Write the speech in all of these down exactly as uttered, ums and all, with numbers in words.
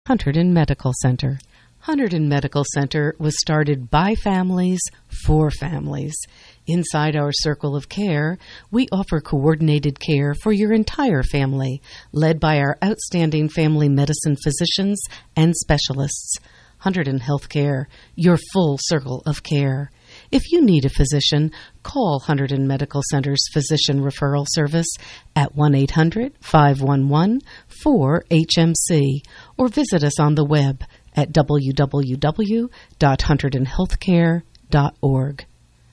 Hunterdon Medical Center. Hunterdon Medical Center was started by families for families. Inside our circle of care, we offer coordinated care for your entire family, led by our outstanding family medicine physicians and specialists. Hunterdon Healthcare, your full circle of care. If you need a physician, call Hunterdon Medical Center's Physician Referral Service at one eight hundred, five one one, four H M C or visit us on the web at w w w dot hunterdon healthcare dot org.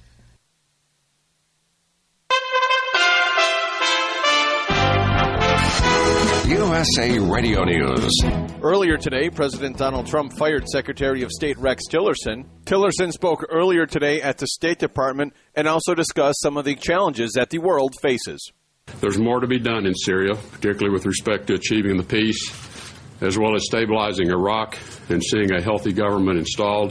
U S A Radio News. Earlier today, President Donald Trump fired Secretary of State Rex Tillerson. Tillerson spoke earlier today at the State Department and also discussed some of the challenges that the world faces. There's more to be done in Syria, particularly with respect to achieving the peace, as well as stabilizing Iraq and seeing a healthy government installed,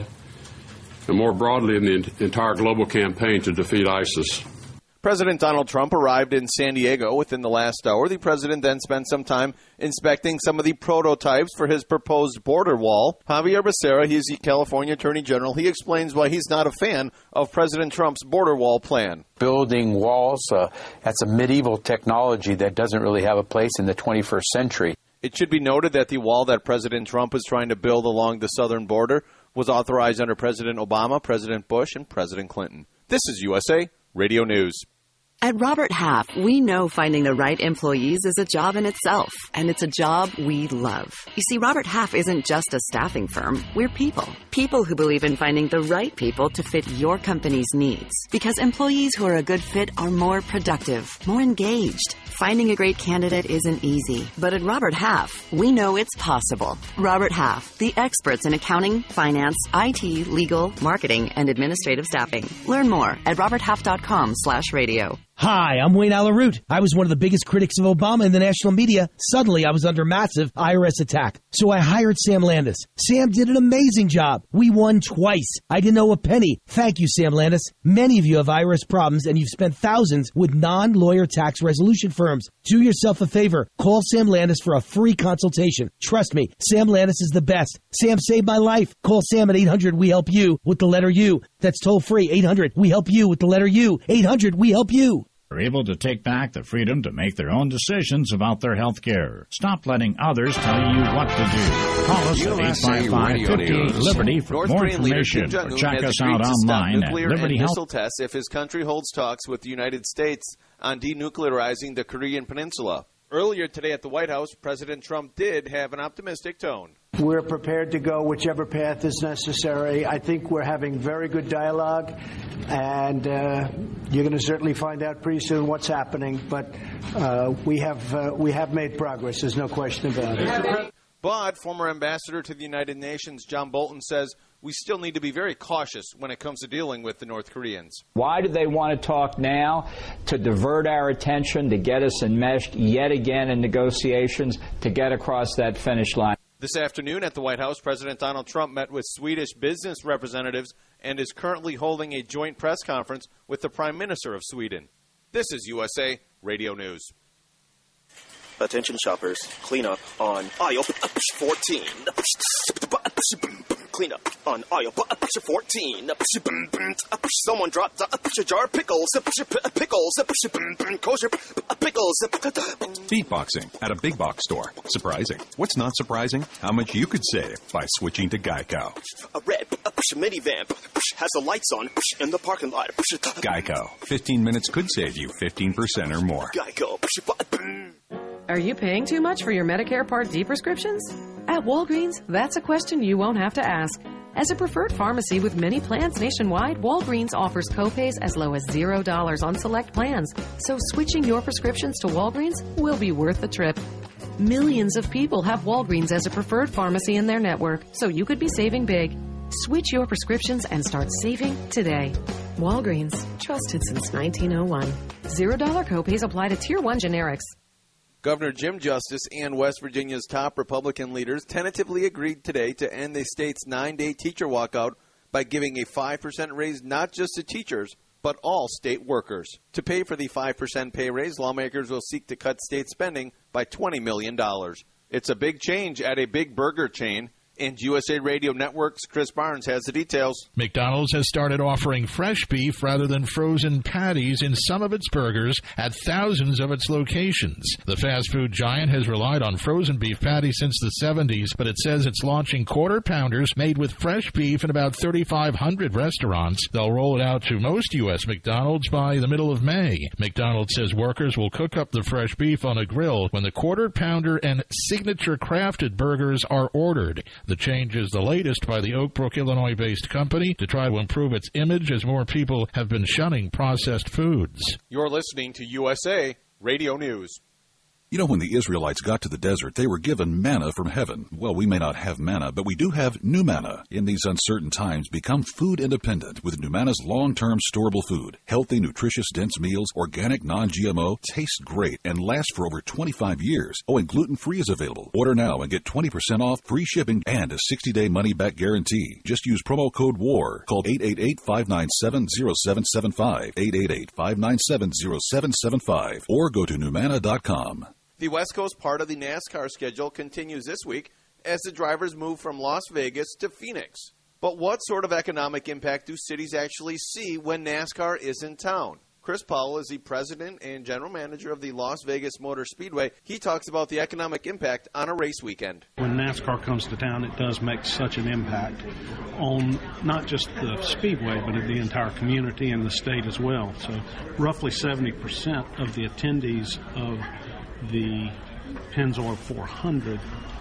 and more broadly in the entire global campaign to defeat ISIS. President Donald Trump arrived in San Diego within the last hour. The president then spent some time inspecting some of the prototypes for his proposed border wall. Javier Becerra, he is the California Attorney General. He explains why he's not a fan of President Trump's border wall plan. Building walls, uh, that's a medieval technology that doesn't really have a place in the twenty-first century. It should be noted that the wall that President Trump is trying to build along the southern border was authorized under President Obama, President Bush, and President Clinton. This is U S A Radio News. At Robert Half, we know finding the right employees is a job in itself, and it's a job we love. You see, Robert Half isn't just a staffing firm. We're people. People who believe in finding the right people to fit your company's needs. Because employees who are a good fit are more productive, more engaged. Finding a great candidate isn't easy, but at Robert Half, we know it's possible. Robert Half, the experts in accounting, finance, I T, legal, marketing, and administrative staffing. Learn more at roberthalf.com slash radio. Hi, I'm Wayne Alaroot. I was one of the biggest critics of Obama in the national media. Suddenly, I was under massive I R S attack. So I hired Sam Landis. Sam did an amazing job. We won twice. I didn't owe a penny. Thank you, Sam Landis. Many of you have I R S problems, and you've spent thousands with non-lawyer tax resolution firms. Do yourself a favor. Call Sam Landis for a free consultation. Trust me, Sam Landis is the best. Sam saved my life. Call Sam at eight hundred we help you with the letter U. That's toll free. eight hundred we help you with the letter U. eight hundred we help you. Are able to take back the freedom to make their own decisions about their health care. Stop letting others tell you what to do. Call us at eight five five, five eight Liberty for North more Korean information leader, or check us out to online stop nuclear at Liberty and Health. missile tests if his country holds talks with the United States on denuclearizing the Korean Peninsula. Earlier today at the White House, President Trump did have an optimistic tone. We're prepared to go whichever path is necessary. I think we're having very good dialogue, and uh, you're going to certainly find out pretty soon what's happening. But uh, we have uh, we have made progress. There's no question about it. But former ambassador to the United Nations, John Bolton, says we still need to be very cautious when it comes to dealing with the North Koreans. Why do they want to talk now? To divert our attention, to get us enmeshed yet again in negotiations, to get across that finish line. This afternoon at the White House, President Donald Trump met with Swedish business representatives and is currently holding a joint press conference with the Prime Minister of Sweden. This is U S A Radio News. Attention shoppers, clean up on aisle fourteen. Clean up on aisle fourteen. Someone dropped a jar of pickles. Pickles. Kosher pickles. Beatboxing at a big box store. Surprising. What's not surprising? How much you could save by switching to Geico. A red minivan has the lights on in the parking lot. Geico. fifteen minutes could save you fifteen percent or more. Geico. Are you paying too much for your Medicare Part D prescriptions? At Walgreens, that's a question you won't have to ask. As a preferred pharmacy with many plans nationwide, Walgreens offers copays as low as zero dollars on select plans. So switching your prescriptions to Walgreens will be worth the trip. Millions of people have Walgreens as a preferred pharmacy in their network, so you could be saving big. Switch your prescriptions and start saving today. Walgreens, trusted since nineteen oh one. Zero dollar copays apply to Tier one generics. Governor Jim Justice and West Virginia's top Republican leaders tentatively agreed today to end the state's nine-day teacher walkout by giving a five percent raise not just to teachers, but all state workers. To pay for the five percent pay raise, lawmakers will seek to cut state spending by twenty million dollars. It's a big change at a big burger chain. And U S A Radio Network's Chris Barnes has the details. McDonald's has started offering fresh beef rather than frozen patties in some of its burgers at thousands of its locations. The fast food giant has relied on frozen beef patties since the seventies, but it says it's launching quarter pounders made with fresh beef in about thirty-five hundred restaurants. They'll roll it out to most U S McDonald's by the middle of May. McDonald's says workers will cook up the fresh beef on a grill when the quarter pounder and signature crafted burgers are ordered. The change is the latest by the Oak Brook, Illinois-based company to try to improve its image as more people have been shunning processed foods. You're listening to U S A Radio News. You know, when the Israelites got to the desert, they were given manna from heaven. Well, we may not have manna, but we do have new manna. In these uncertain times, become food independent with new manna's long-term storable food. Healthy, nutritious, dense meals, organic, non-G M O, taste great, and last for over twenty-five years. Oh, and gluten-free is available. Order now and get twenty percent off, free shipping, and a sixty-day money-back guarantee. Just use promo code WAR. Call eight eight eight, five nine seven, zero seven seven five, eight eight eight, five nine seven, zero seven seven five, or go to new manna dot com. The West Coast part of the NASCAR schedule continues this week as the drivers move from Las Vegas to Phoenix. But what sort of economic impact do cities actually see when NASCAR is in town? Chris Powell is the president and general manager of the Las Vegas Motor Speedway. He talks about the economic impact on a race weekend. When NASCAR comes to town, it does make such an impact on not just the Speedway, but the entire community and the state as well. So roughly seventy percent of the attendees of the Pennzoil four hundred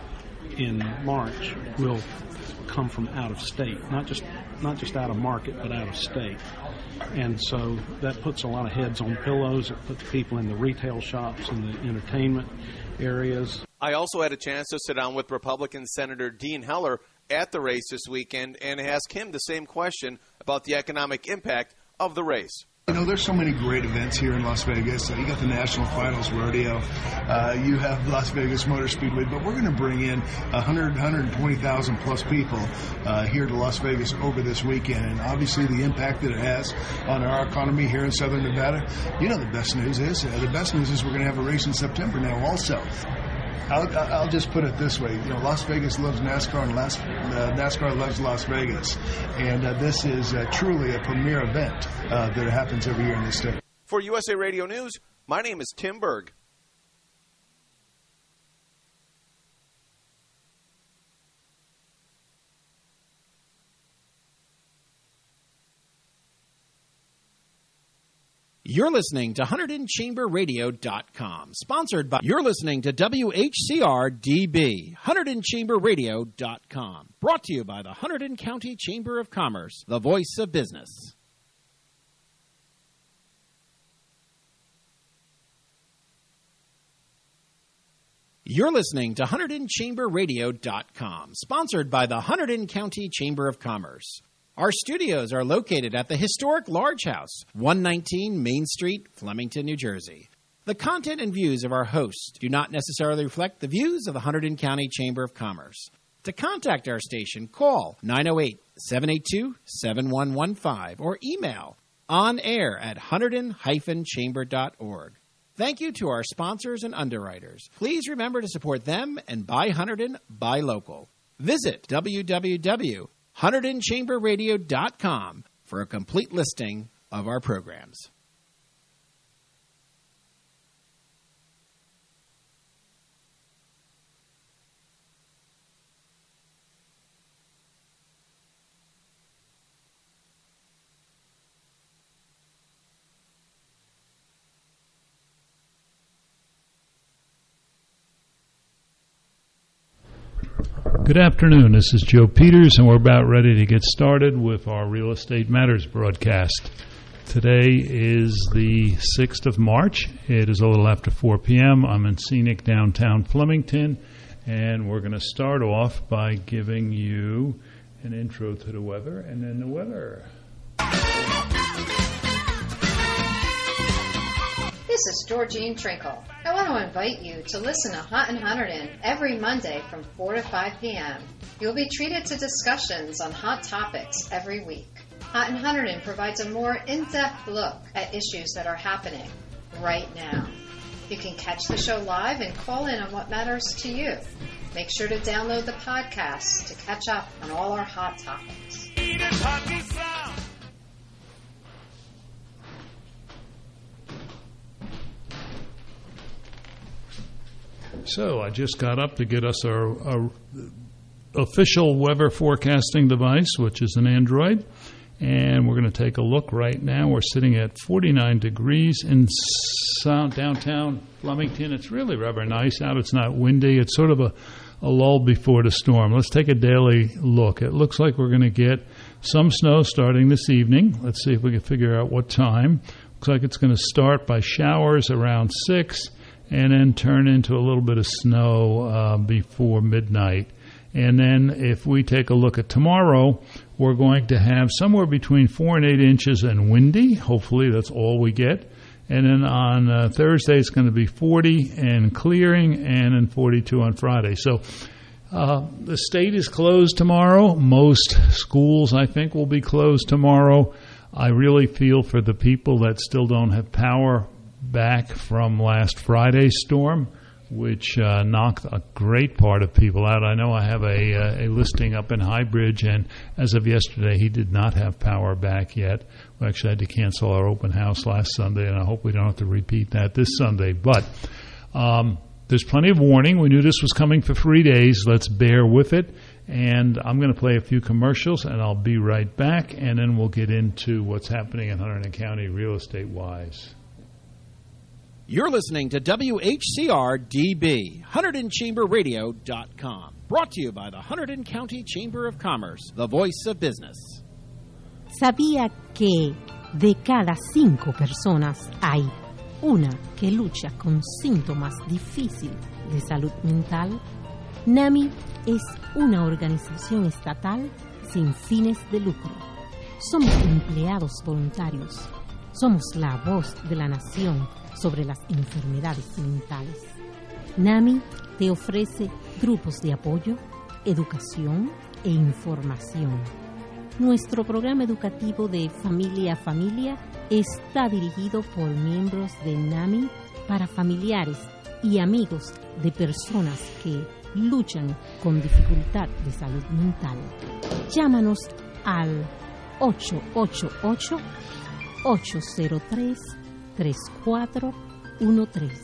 in March will come from out of state, not just not just out of market, but out of state. And so that puts a lot of heads on pillows. It puts people in the retail shops and the entertainment areas. I also had a chance to sit down with Republican Senator Dean Heller at the race this weekend and ask him the same question about the economic impact of the race. You know, there's so many great events here in Las Vegas. Uh, you got the National Finals Rodeo. Uh, you have Las Vegas Motor Speedway. But we're going to bring in one hundred, one hundred twenty thousand plus people uh, here to Las Vegas over this weekend. And obviously the impact that it has on our economy here in Southern Nevada. You know, the best news is, uh, the best news is we're going to have a race in September now also. I'll, I'll just put it this way. You know, Las Vegas loves NASCAR, and Las, uh, NASCAR loves Las Vegas. And uh, this is uh, truly a premier event uh, that happens every year in this state. For U S A Radio News, my name is Tim Berg. You're listening to Hunterdon Chamber Radio dot com, sponsored by, you're listening to W H C R D B, Hunterdon Chamber Radio dot com, brought to you by the Hunterdon County Chamber of Commerce, the voice of business. You're listening to Hunterdon Chamber Radio dot com, sponsored by the Hunterdon County Chamber of Commerce. Our studios are located at the historic Large House, one nineteen Main Street, Flemington, New Jersey. The content and views of our hosts do not necessarily reflect the views of the Hunterdon County Chamber of Commerce. To contact our station, call nine oh eight, seven eight two, seven one one five or email on air at hunterdon dash chamber dot org. Thank you to our sponsors and underwriters. Please remember to support them and buy Hunterdon, buy local. Visit w w w dot Hunterdon Chamber Radio dot com for a complete listing of our programs. Good afternoon. This is Joe Peters, and we're about ready to get started with our Real Estate Matters broadcast. Today is the sixth of March. It is a little after four p.m. I'm in scenic downtown Flemington, and we're going to start off by giving you an intro to the weather and then the weather. This is Georgine Trinkle. I want to invite you to listen to Hunt and Hunterdon every Monday from four to five p.m. You'll be treated to discussions on hot topics every week. Hunt and Hunterdon provides a more in-depth look at issues that are happening right now. You can catch the show live and call in on what matters to you. Make sure to download the podcast to catch up on all our hot topics. So I just got up to get us our, our official weather forecasting device, which is an Android. And we're going to take a look right now. We're sitting at forty-nine degrees in sound, downtown Flemington. It's really rather nice out. It's not windy. It's sort of a, a lull before the storm. Let's take a daily look. It looks like we're going to get some snow starting this evening. Let's see if we can figure out what time. Looks like it's going to start by showers around six and then turn into a little bit of snow uh, before midnight. And then if we take a look at tomorrow, we're going to have somewhere between four and eight inches and windy. Hopefully that's all we get. And then on uh, Thursday, it's going to be forty and clearing, and then forty-two on Friday. So uh, the state is closed tomorrow. Most schools, I think, will be closed tomorrow. I really feel for the people that still don't have power back from last Friday's storm, which uh, knocked a great part of people out. I know I have a, uh, a listing up in Highbridge, and as of yesterday, he did not have power back yet. We actually had to cancel our open house last Sunday, and I hope we don't have to repeat that this Sunday. But um, there's plenty of warning. We knew this was coming for three days. Let's bear with it. And I'm going to play a few commercials, and I'll be right back, and then we'll get into what's happening in Hunterdon County real estate-wise. You're listening to W H C R D B, Hunterdon Chamber Radio dot com. Brought to you by the Hunterdon County Chamber of Commerce, the voice of business. ¿Sabía que de cada cinco personas hay una que lucha con síntomas difíciles de salud mental? NAMI es una organización estatal sin fines de lucro. Somos empleados voluntarios. Somos la voz de la nación sobre las enfermedades mentales. NAMI te ofrece grupos de apoyo, educación e información. Nuestro programa educativo de Familia a Familia está dirigido por miembros de NAMI para familiares y amigos de personas que luchan con dificultad de salud mental. Llámanos al ocho ocho ocho, ocho cero tres, tres cuatro uno tres.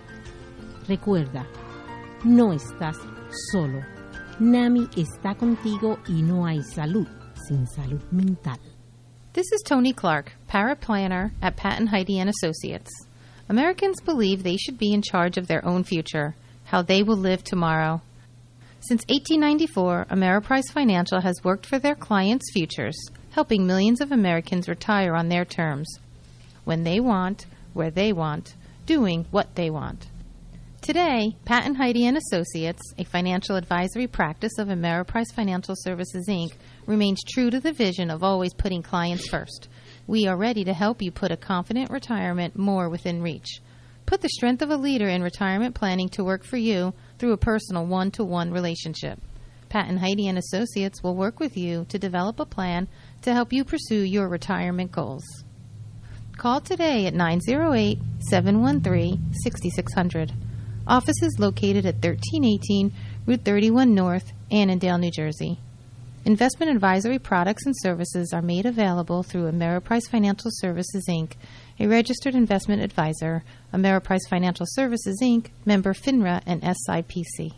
Recuerda, no estás solo. NAMI está contigo y no hay salud sin salud mental. This is Tony Clark, paraplanner at Pat and Heidi and Associates. Americans believe they should be in charge of their own future, how they will live tomorrow. Since eighteen ninety-four, Ameriprise Financial has worked for their clients' futures, helping millions of Americans retire on their terms, when they want, where they want, doing what they want. Today, Pat and Heidi and Associates, a financial advisory practice of Ameriprise Financial Services, Incorporated, remains true to the vision of always putting clients first. We are ready to help you put a confident retirement more within reach. Put the strength of a leader in retirement planning to work for you through a personal one-to-one relationship. Pat and Heidi and Associates will work with you to develop a plan to help you pursue your retirement goals. Call today at nine zero eight, seven one three, six six zero zero. Office is located at thirteen eighteen Route thirty-one North, Annandale, New Jersey. Investment advisory products and services are made available through Ameriprise Financial Services, Incorporated, a registered investment advisor, Ameriprise Financial Services, Incorporated, member FINRA and S I P C.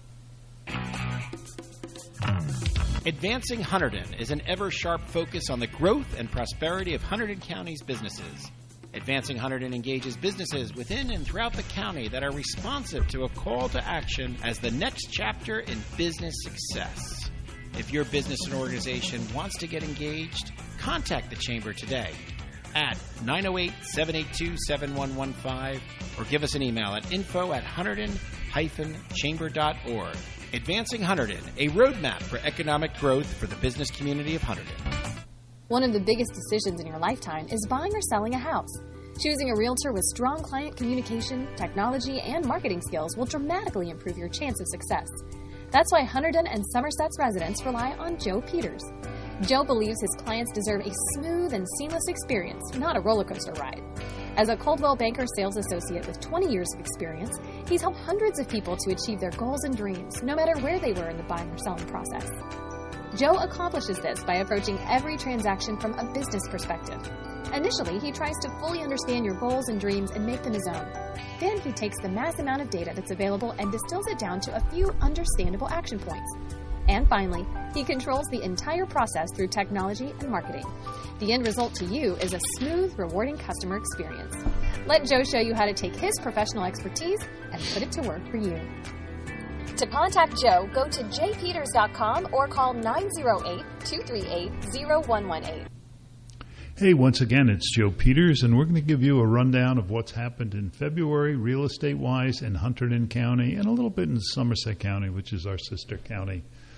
Advancing Hunterdon is an ever-sharp focus on the growth and prosperity of Hunterdon County's businesses. Advancing Hunterdon engages businesses within and throughout the county that are responsive to a call to action as the next chapter in business success. If your business and organization wants to get engaged, contact the Chamber today at nine oh eight, seven eight two, seven one one five or give us an email at info at hunterdon dash chamber dot org. Advancing Hunterdon, a roadmap for economic growth for the business community of Hunterdon. One of the biggest decisions in your lifetime is buying or selling a house. Choosing a realtor with strong client communication, technology, and marketing skills will dramatically improve your chance of success. That's why Hunterdon and Somerset's residents rely on Joe Peters. Joe believes his clients deserve a smooth and seamless experience, not a roller coaster ride. As a Coldwell Banker sales associate with twenty years of experience, he's helped hundreds of people to achieve their goals and dreams, no matter where they were in the buying or selling process. Joe accomplishes this by approaching every transaction from a business perspective. Initially, he tries to fully understand your goals and dreams and make them his own. Then he takes the mass amount of data that's available and distills it down to a few understandable action points. And finally, he controls the entire process through technology and marketing. The end result to you is a smooth, rewarding customer experience. Let Joe show you how to take his professional expertise and put it to work for you. To contact Joe, go to j peters dot com or call nine oh eight, two three eight, oh one one eight. Hey, once again, it's Joe Peters, and we're going to give you a rundown of what's happened in February real estate-wise in Hunterdon County and a little bit in Somerset County, which is our sister county.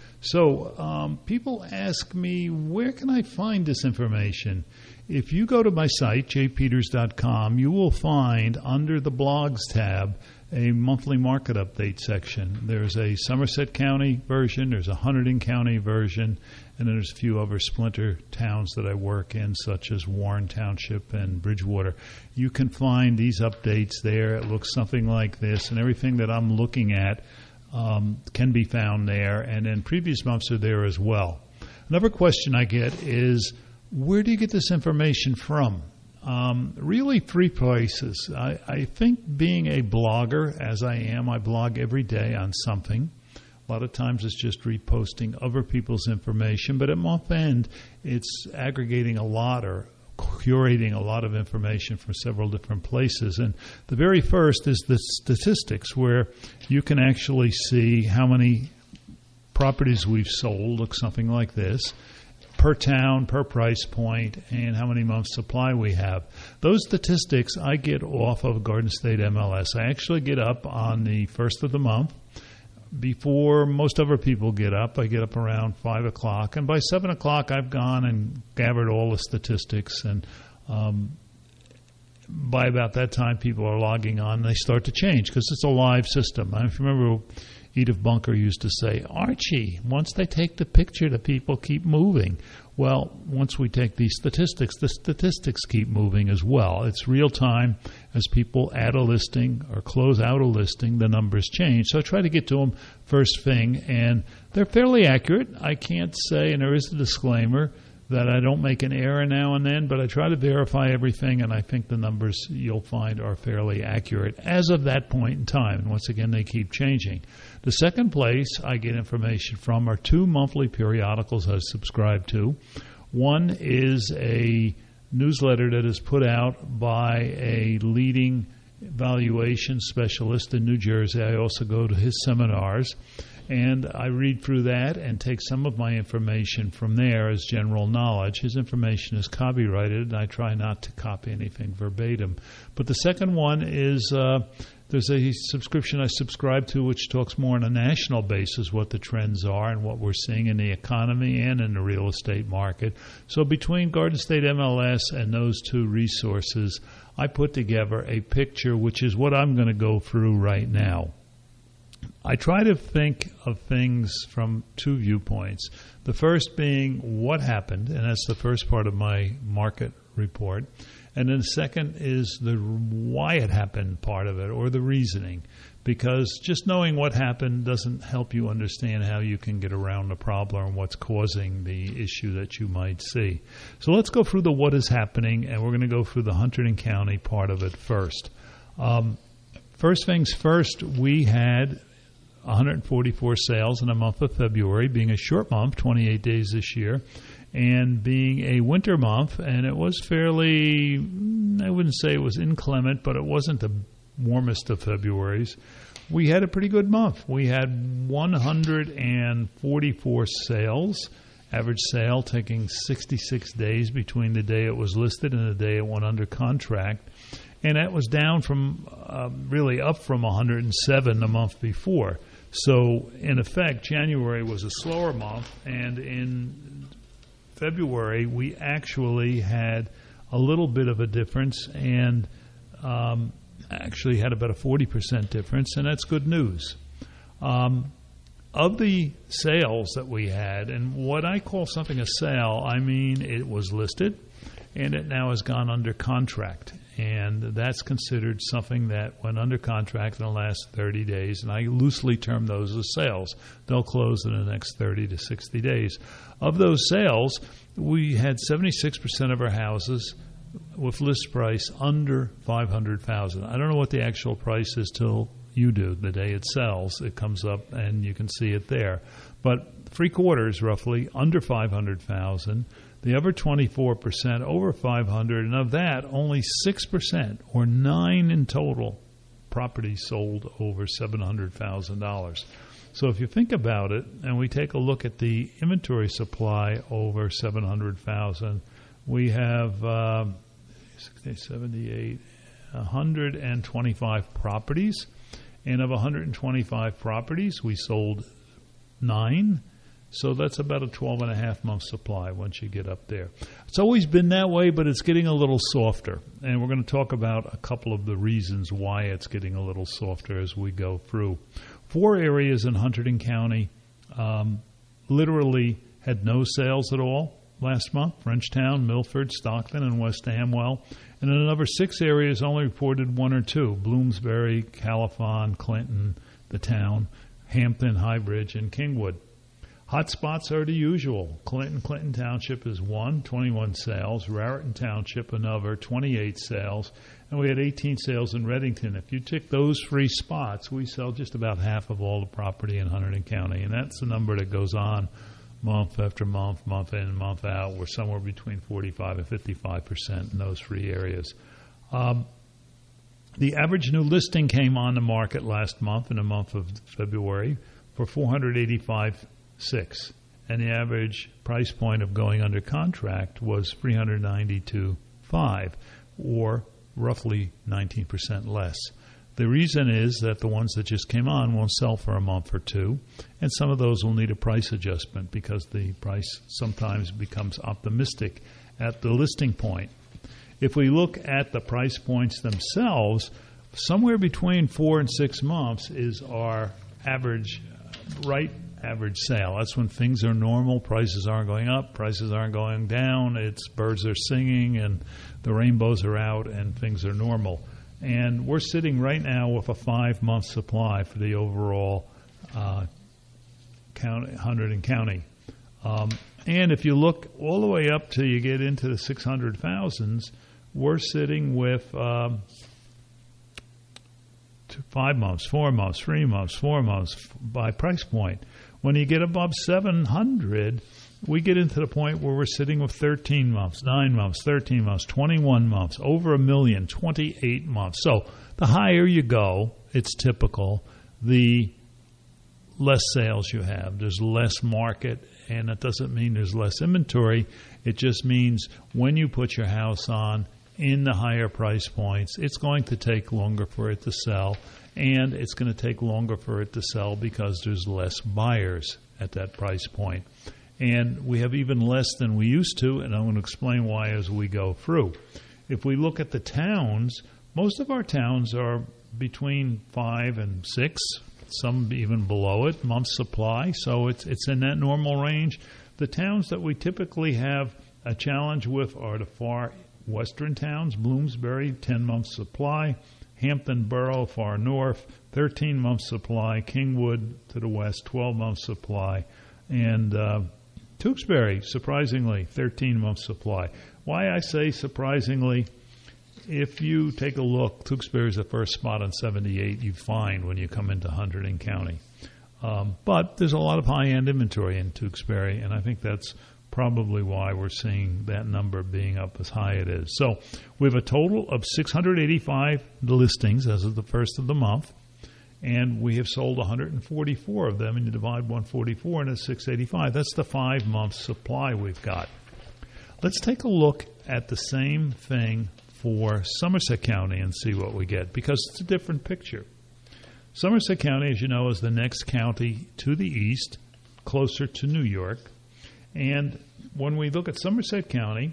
So um, people ask me, where can I find this information? If you go to my site, j peters dot com, you will find under the blogs tab a monthly market update section. There's a Somerset County version, there's a Hunterdon County version, and then there's a few other splinter towns that I work in, such as Warren Township and Bridgewater. You can find these updates there. It looks something like this, and everything that I'm looking at um, can be found there, and then previous months are there as well. Another question I get is, where do you get this information from? Um, really three places. I, I think being a blogger, as I am, I blog every day on something. A lot of times it's just reposting other people's information, but at month end, it's aggregating a lot or curating a lot of information from several different places. And the very first is the statistics, where you can actually see how many properties we've sold, looks something like this, per town, per price point, and how many months supply we have. Those statistics I get off of Garden State M L S. I actually get up on the first of the month. Before most other people get up, I get up around five o'clock, and by seven o'clock I've gone and gathered all the statistics, and um, by about that time people are logging on and they start to change because it's a live system. I if you remember, Edith Bunker used to say, Archie, once they take the picture, the people keep moving. Well, once we take these statistics, the statistics keep moving as well. It's real time. As people add a listing or close out a listing, the numbers change. So I try to get to them first thing, and they're fairly accurate. I can't say, and there is a disclaimer, that I don't make an error now and then, but I try to verify everything, and I think the numbers you'll find are fairly accurate as of that point in time. And once again, they keep changing. The second place I get information from are two monthly periodicals I subscribe to. One is a newsletter that is put out by a leading valuation specialist in New Jersey. I also go to his seminars, and I read through that and take some of my information from there as general knowledge. His information is copyrighted, and I try not to copy anything verbatim. But the second one is uh, there's a subscription I subscribe to which talks more on a national basis what the trends are and what we're seeing in the economy and in the real estate market. So between Garden State M L S and those two resources, I put together a picture which is what I'm going to go through right now. I try to think of things from two viewpoints. The first being what happened, and that's the first part of my market report. And then the second is the why it happened part of it, or the reasoning. Because just knowing what happened doesn't help you understand how you can get around the problem and what's causing the issue that you might see. So let's go through the what is happening, and we're going to go through the Hunterdon County part of it first. Um, first things first, we had one hundred forty-four sales in the month of February, being a short month, twenty-eight days this year, and being a winter month, and it was fairly, I wouldn't say it was inclement, but it wasn't the warmest of Februarys. We had a pretty good month. We had one hundred forty-four sales, average sale taking sixty-six days between the day it was listed and the day it went under contract. And that was down from, uh, really up from one hundred seven the month before. So, in effect, January was a slower month, and in February we actually had a little bit of a difference, and um, actually had about a forty percent difference, and that's good news. Um, of the sales that we had, and what I call something a sale, I mean it was listed, and it now has gone under contract. And that's considered something that went under contract in the last thirty days, and I loosely term those as sales. They'll close in the next thirty to sixty days. Of those sales, we had seventy-six percent of our houses with list price under five hundred thousand dollars. I don't know what the actual price is till you do. The day it sells, it comes up and you can see it there. But three quarters, roughly, under five hundred thousand dollars. The other twenty-four percent over five hundred, and of that, only six percent, or nine in total, properties sold over seven hundred thousand dollars. So if you think about it, and we take a look at the inventory supply over seven hundred thousand, we have uh, sixty, seventy-eight, one hundred twenty-five properties, and of one hundred twenty-five properties, we sold nine. So that's about a twelve and a half month supply once you get up there. It's always been that way, but it's getting a little softer. And we're going to talk about a couple of the reasons why it's getting a little softer as we go through. Four areas in Hunterdon County um, literally had no sales at all last month: Frenchtown, Milford, Stockton, and West Amwell. And in another six areas only reported one or two: Bloomsbury, Califon, Clinton, the town, Hampton, Highbridge, and Kingwood. Hot spots are the usual. Clinton, Clinton Township is one, twenty-one sales. Raritan Township, another, twenty-eight sales. And we had eighteen sales in Reddington. If you tick those three spots, we sell just about half of all the property in Hunterdon County. And that's a number that goes on month after month, month in, month out. We're somewhere between forty-five and fifty-five percent in those three areas. Um, the average new listing came on the market last month, in the month of February, for four hundred eighty-five thousand six, and the average price point of going under contract was three hundred ninety-two thousand five, or roughly nineteen percent less. The reason is that the ones that just came on won't sell for a month or two, and some of those will need a price adjustment because the price sometimes becomes optimistic at the listing point. If we look at the price points themselves, somewhere between four and six months is our average, uh, right average sale. That's when things are normal. Prices aren't going up. Prices aren't going down. It's birds are singing and the rainbows are out and things are normal. And we're sitting right now with a five-month supply for the overall uh, county, Hunterdon County. Um, and if you look all the way up till you get into the six hundred thousands, we're sitting with um, two, five months, four months, three months, four months by price point. When you get above seven hundred, we get into the point where we're sitting with thirteen months, nine months, thirteen months, twenty-one months, over a million, twenty-eight months. So the higher you go, it's typical, the less sales you have. There's less market, and that doesn't mean there's less inventory. It just means when you put your house on in the higher price points, it's going to take longer for it to sell. And it's going to take longer for it to sell because there's less buyers at that price point. And we have even less than we used to, and I'm going to explain why as we go through. If we look at the towns, most of our towns are between five and six, some even below it, month supply, so it's it's in that normal range. The towns that we typically have a challenge with are the far western towns: Bloomsbury, ten-month supply; Hampton Borough, far north, thirteen-month supply; Kingwood to the west, twelve-month supply; and uh, Tewksbury, surprisingly, thirteen-month supply. Why I say surprisingly, if you take a look, Tewksbury is the first spot on seventy-eight you find when you come into Hunterdon County. Um, but there's a lot of high-end inventory in Tewksbury, and I think that's probably why we're seeing that number being up as high it is. So we have a total of six hundred eighty-five listings as of the first of the month, and we have sold one hundred forty-four of them, and you divide one hundred forty-four into six hundred eighty-five. That's the five-month supply we've got. Let's take a look at the same thing for Somerset County and see what we get, because it's a different picture. Somerset County, as you know, is the next county to the east, closer to New York. And when we look at Somerset County,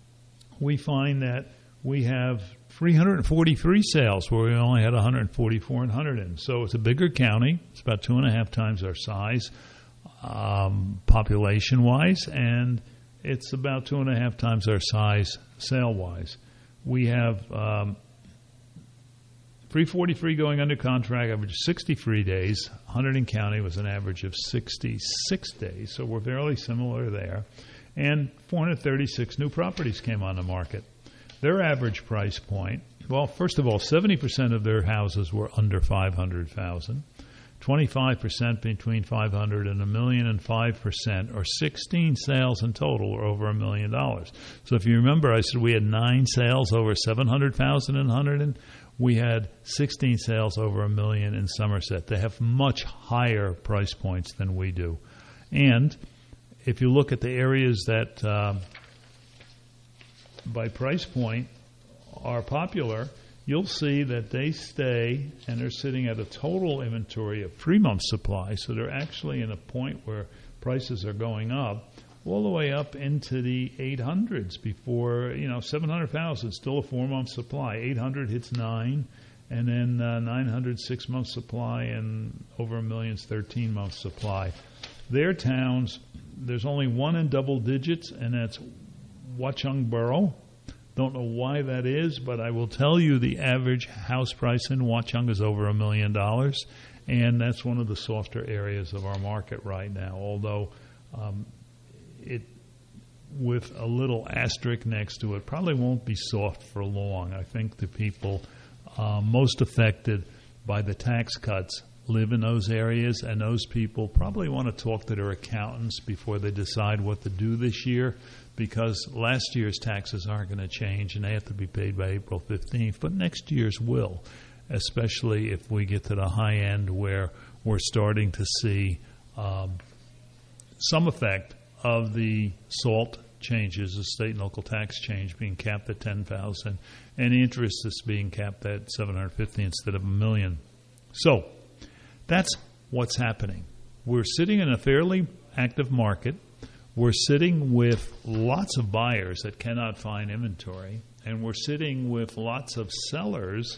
we find that we have three hundred forty-three sales where we only had one hundred forty-four in Hunterdon. So it's a bigger county. It's about two and a half times our size um, population-wise, and it's about two and a half times our size sale-wise. we have um, three forty-three going under contract, average sixty-three days. Hunterdon County was an average of sixty-six days, so we're fairly similar there. And four hundred thirty-six new properties came on the market. Their average price point, well, first of all, seventy percent of their houses were under five hundred thousand dollars. twenty-five percent between five hundred and a million, and five percent, or sixteen sales in total, are over a million dollars. So if you remember, I said we had nine sales over seven hundred thousand in Hunterdon. We had sixteen sales over a million in Somerset. They have much higher price points than we do. And if you look at the areas that, uh, by price point, are popular, you'll see that they stay and they're sitting at a total inventory of three months supply. So they're actually in a point where prices are going up all the way up into the eight hundreds before, you know, seven hundred thousand, still a four-month supply. eight hundred hits nine, and then uh, nine hundred, six-month supply, and over a million's thirteen-month supply. Their towns, there's only one in double digits, and that's Watchung Borough. Don't know why that is, but I will tell you the average house price in Watchung is over a million dollars, and that's one of the softer areas of our market right now, although um, it, with a little asterisk next to it, probably won't be soft for long. I think the people uh, most affected by the tax cuts live in those areas, and those people probably want to talk to their accountants before they decide what to do this year, because last year's taxes aren't going to change and they have to be paid by April fifteenth, but next year's will, especially if we get to the high end where we're starting to see um, some effect of the SALT changes, the state and local tax change being capped at ten thousand dollars, and the interest is being capped at seven hundred fifty thousand dollars instead of a million. So that's what's happening. We're sitting in a fairly active market. We're sitting with lots of buyers that cannot find inventory, and we're sitting with lots of sellers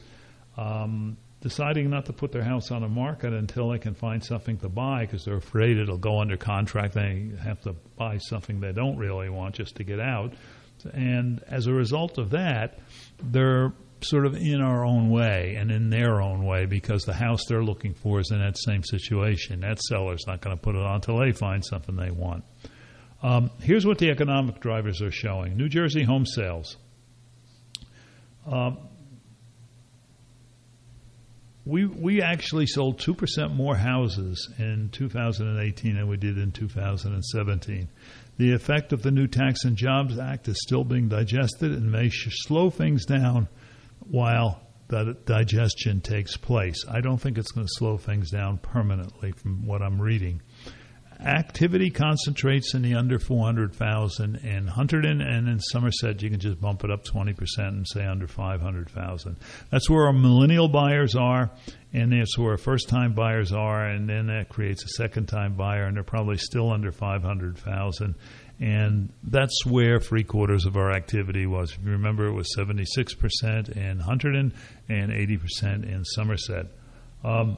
um, deciding not to put their house on the market until they can find something to buy because they're afraid it'll go under contract. They have to buy something they don't really want just to get out. And as a result of that, they're sort of in our own way and in their own way because the house they're looking for is in that same situation. That seller's not going to put it on until they find something they want. Um, here's what the economic drivers are showing. New Jersey home sales. Um, we we actually sold two percent more houses in two thousand eighteen than we did in two thousand seventeen. The effect of the new Tax and Jobs Act is still being digested and may slow things down while the digestion takes place. I don't think it's going to slow things down permanently from what I'm reading. Activity concentrates in the under four hundred thousand in Hunterdon, and in Somerset you can just bump it up twenty percent and say under five hundred thousand. That's where our millennial buyers are, and that's where our first-time buyers are, and then that creates a second-time buyer, and they're probably still under five hundred thousand. And that's where three-quarters of our activity was. If you remember, it was seventy-six percent in Hunterdon and eighty percent in Somerset. Um,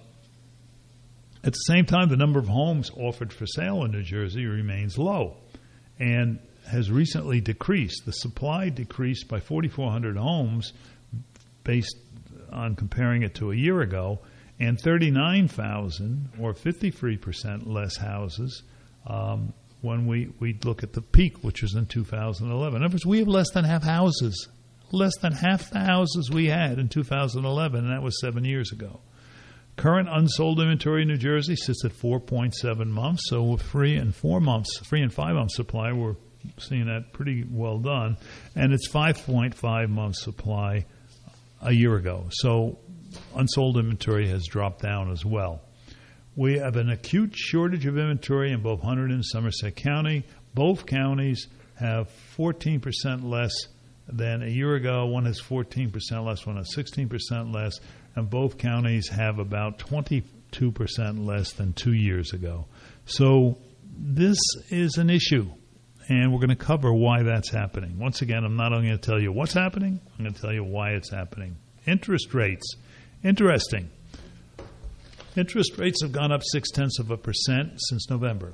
At the same time, the number of homes offered for sale in New Jersey remains low and has recently decreased. The supply decreased by forty-four hundred homes based on comparing it to a year ago, and thirty-nine thousand, or fifty-three percent less houses um, when we, we look at the peak, which was in two thousand eleven. In other words, we have less than half houses, less than half the houses we had in two thousand eleven, and that was seven years ago. Current unsold inventory in New Jersey sits at four point seven months, so with three and four months, three and five months supply, we're seeing that pretty well done, and it's five point five months supply a year ago. So unsold inventory has dropped down as well. We have an acute shortage of inventory in both Hunterdon and Somerset County. Both counties have fourteen percent less than a year ago. One has fourteen percent less, one has sixteen percent less. And both counties have about twenty-two percent less than two years ago. So this is an issue, and we're going to cover why that's happening. Once again, I'm not only going to tell you what's happening, I'm going to tell you why it's happening. Interest rates. Interesting. Interest rates have gone up six-tenths of a percent since November.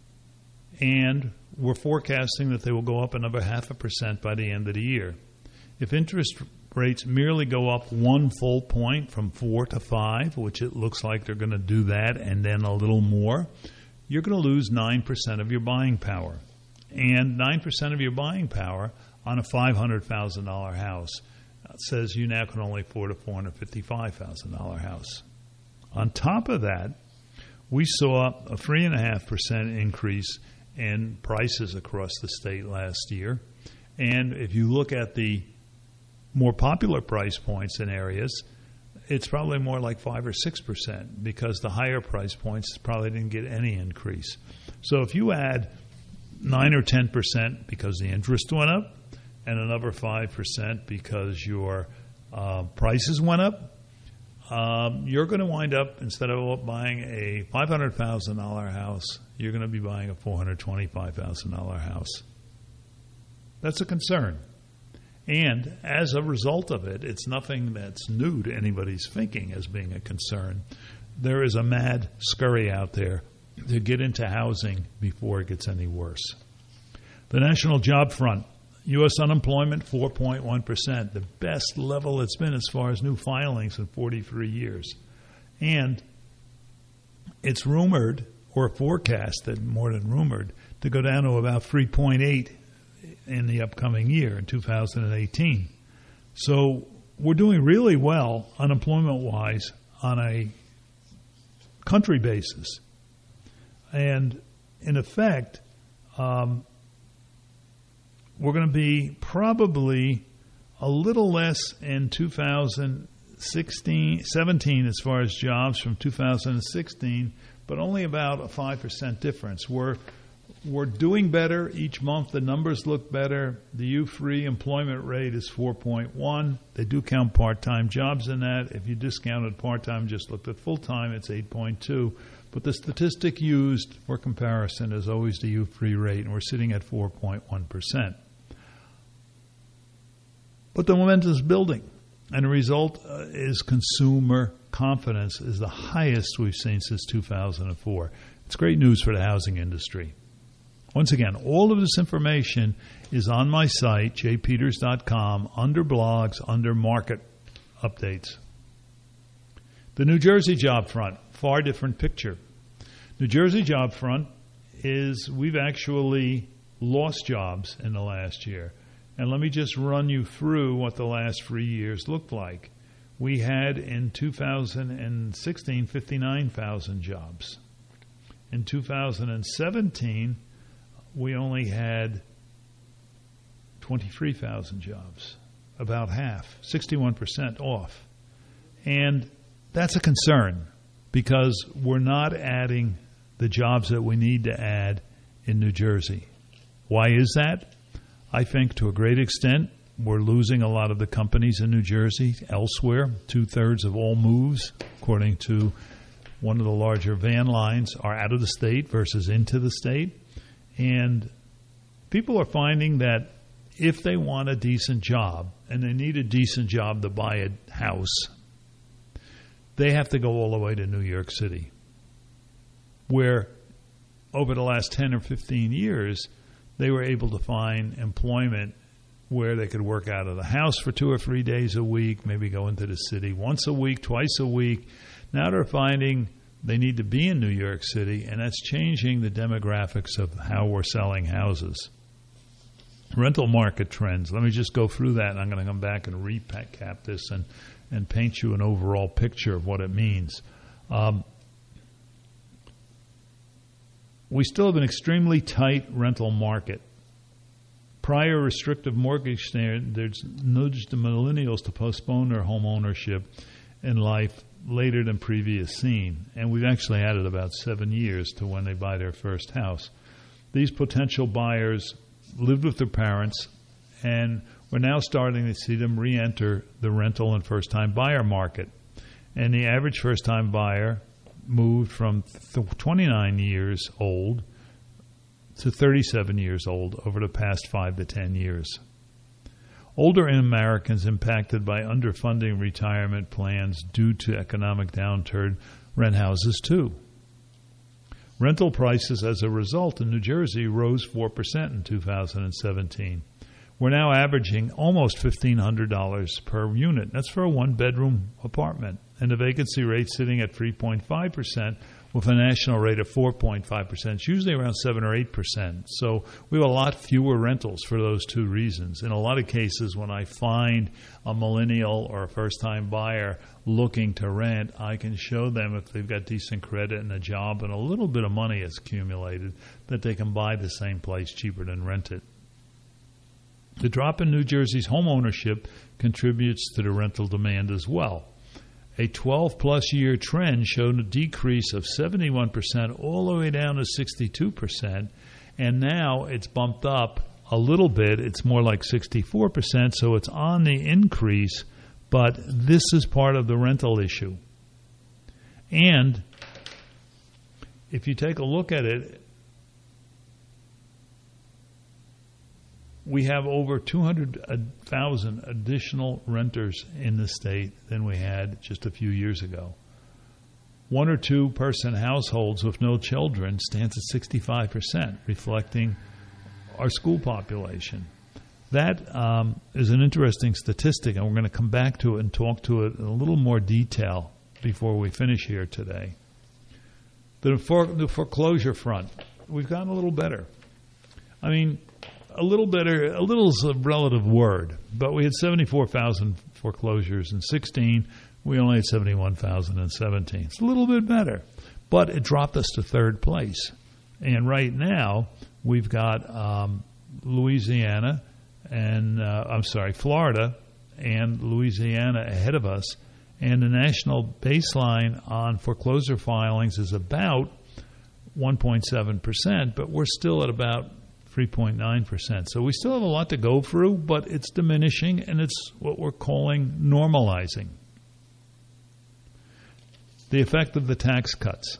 And we're forecasting that they will go up another half a percent by the end of the year. If interest rates merely go up one full point from four to five, which it looks like they're going to do that and then a little more, you're going to lose nine percent of your buying power. And nine percent of your buying power on a five hundred thousand dollars house says you now can only afford a four hundred fifty-five thousand dollars house. On top of that, we saw a three point five percent increase in prices across the state last year. And if you look at the more popular price points in areas, it's probably more like five or six percent because the higher price points probably didn't get any increase. So if you add nine or ten percent because the interest went up and another five percent because your uh, prices went up, um, you're going to wind up, instead of buying a five hundred thousand dollars house, you're going to be buying a four hundred twenty-five thousand dollars house. That's a concern. And as a result of it, it's nothing that's new to anybody's thinking as being a concern. There is a mad scurry out there to get into housing before it gets any worse. The national job front, U S unemployment four point one percent, the best level it's been as far as new filings in forty-three years. And it's rumored, or forecasted more than rumored, to go down to about three point eight in the upcoming year, in two thousand eighteen. So we're doing really well unemployment-wise on a country basis. And in effect, um, we're going to be probably a little less in two thousand sixteen, seventeen as far as jobs from two thousand sixteen, but only about a five percent difference. We're We're doing better each month. The numbers look better. The U three employment rate is four point one. They do count part-time jobs in that. If you discounted part-time, just looked at full-time, it's eight point two. But the statistic used for comparison is always the U three rate, and we're sitting at four point one percent. But the momentum is building, and the result uh, is consumer confidence is the highest we've seen since two thousand four. It's great news for the housing industry. Once again, all of this information is on my site, j peters dot com, under blogs, under market updates. The New Jersey job front, far different picture. New Jersey job front is we've actually lost jobs in the last year. And let me just run you through what the last three years looked like. We had in two thousand sixteen fifty-nine thousand jobs. In two thousand seventeen, we only had twenty-three thousand jobs, about half, sixty-one percent off. And that's a concern because we're not adding the jobs that we need to add in New Jersey. Why is that? I think to a great extent we're losing a lot of the companies in New Jersey elsewhere. Two-thirds of all moves, according to one of the larger van lines, are out of the state versus into the state. And people are finding that if they want a decent job, and they need a decent job to buy a house, they have to go all the way to New York City, where over the last ten or fifteen years, they were able to find employment where they could work out of the house for two or three days a week, maybe go into the city once a week, twice a week. Now they're finding they need to be in New York City, and that's changing the demographics of how we're selling houses. Rental market trends. Let me just go through that, and I'm going to come back and recap this and, and paint you an overall picture of what it means. Um, we still have an extremely tight rental market. Prior restrictive mortgage standards nudged the millennials to postpone their home ownership in life later than previous seen, and we've actually added about seven years to when they buy their first house. These potential buyers lived with their parents, and we're now starting to see them re-enter the rental and first-time buyer market. And the average first-time buyer moved from twenty-nine years old to thirty-seven years old over the past five to ten years. Older Americans impacted by underfunding retirement plans due to economic downturn rent houses too. Rental prices as a result in New Jersey rose four percent in two thousand seventeen. we're now averaging almost fifteen hundred dollars per unit. That's for a one-bedroom apartment. And the vacancy rate sitting at three point five percent with a national rate of four point five percent. It's usually around seven or eight percent. So we have a lot fewer rentals for those two reasons. In a lot of cases, when I find a millennial or a first-time buyer looking to rent, I can show them, if they've got decent credit and a job and a little bit of money has accumulated, that they can buy the same place cheaper than rent it. The drop in New Jersey's home ownership contributes to the rental demand as well. A twelve-plus year trend showed a decrease of seventy-one percent all the way down to sixty-two percent, and now it's bumped up a little bit. It's more like sixty-four percent, so it's on the increase, but this is part of the rental issue. And if you take a look at it, we have over two hundred thousand additional renters in the state than we had just a few years ago. One or two person households with no children stands at sixty-five percent, reflecting our school population. That um, is an interesting statistic, and we're going to come back to it and talk to it in a little more detail before we finish here today. The, for, the foreclosure front, we've gotten a little better. I mean, A little better, a little is a relative word, but we had seventy-four thousand foreclosures in sixteen. We only had seventy-one thousand in seventeen. It's a little bit better, but it dropped us to third place. And right now, we've got um, Louisiana and, uh, I'm sorry, Florida and Louisiana ahead of us. And the national baseline on foreclosure filings is about one point seven percent, but we're still at about three point nine percent. So we still have a lot to go through, but it's diminishing, and it's what we're calling normalizing. The effect of the tax cuts.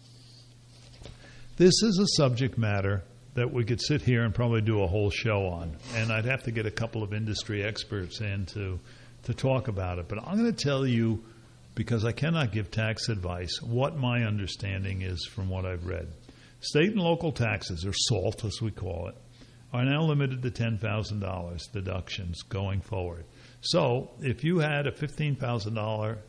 This is a subject matter that we could sit here and probably do a whole show on, and I'd have to get a couple of industry experts in to, to talk about it. But I'm going to tell you, because I cannot give tax advice, what my understanding is from what I've read. State and local taxes, or SALT as we call it, are now limited to ten thousand dollars deductions going forward. So if you had a fifteen thousand dollars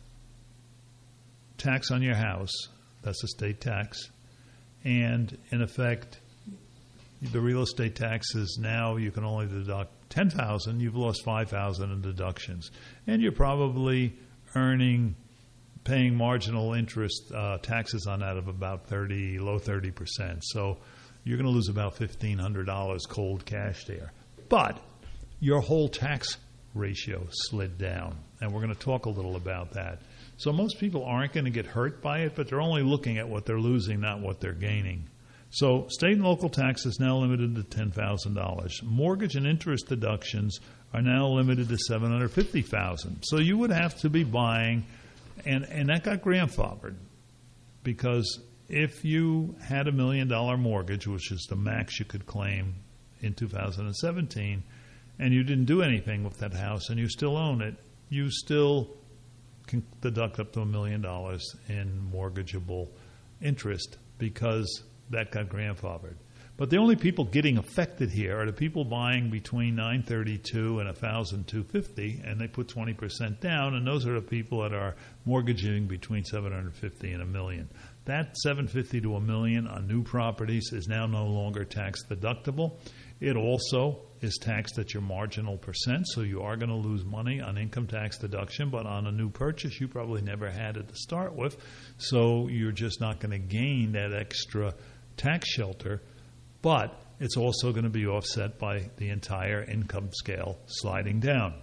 tax on your house, that's a state tax, and in effect the real estate taxes now you can only deduct ten thousand dollars, you've lost five thousand dollars in deductions. And you're probably earning paying marginal interest uh, taxes on that of about thirty, low thirty percent. So you're going to lose about fifteen hundred dollars cold cash there. But your whole tax ratio slid down, and we're going to talk a little about that. So most people aren't going to get hurt by it, but they're only looking at what they're losing, not what they're gaining. So state and local taxes now limited to ten thousand dollars. Mortgage and interest deductions are now limited to seven hundred fifty thousand dollars. So you would have to be buying. And and that got grandfathered, because if you had a million dollar mortgage, which is the max you could claim in two thousand seventeen, and you didn't do anything with that house and you still own it, you still can deduct up to a million dollars in mortgageable interest, because that got grandfathered. But the only people getting affected here are the people buying between nine thirty-two and one thousand two hundred fifty, and they put twenty percent down, and those are the people that are mortgaging between seven hundred fifty and a million. That seven hundred fifty to a million on new properties is now no longer tax deductible. It also is taxed at your marginal percent, so you are going to lose money on income tax deduction, but on a new purchase you probably never had it to start with, so you're just not going to gain that extra tax shelter. But it's also going to be offset by the entire income scale sliding down.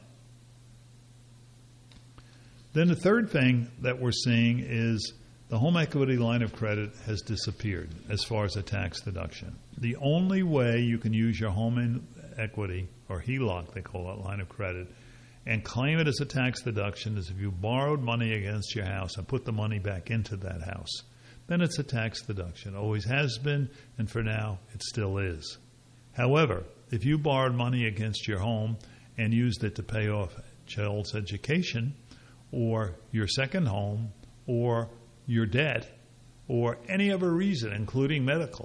Then the third thing that we're seeing is the home equity line of credit has disappeared as far as a tax deduction. The only way you can use your home in equity, or H E L O C they call it, line of credit, and claim it as a tax deduction is if you borrowed money against your house and put the money back into that house. Then it's a tax deduction. Always has been, and for now, it still is. However, if you borrowed money against your home and used it to pay off child's education, or your second home, or your debt, or any other reason, including medical,